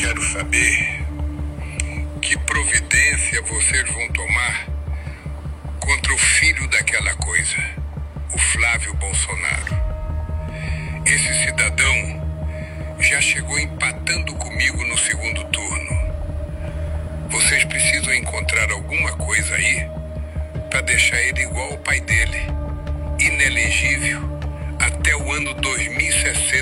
quero saber que providência vocês vão tomar contra o filho daquela coisa, o Flávio Bolsonaro. Esse cidadão já chegou empatando comigo no segundo turno. Vocês precisam encontrar alguma coisa aí para deixar ele igual ao pai dele, inelegível até o ano 2060.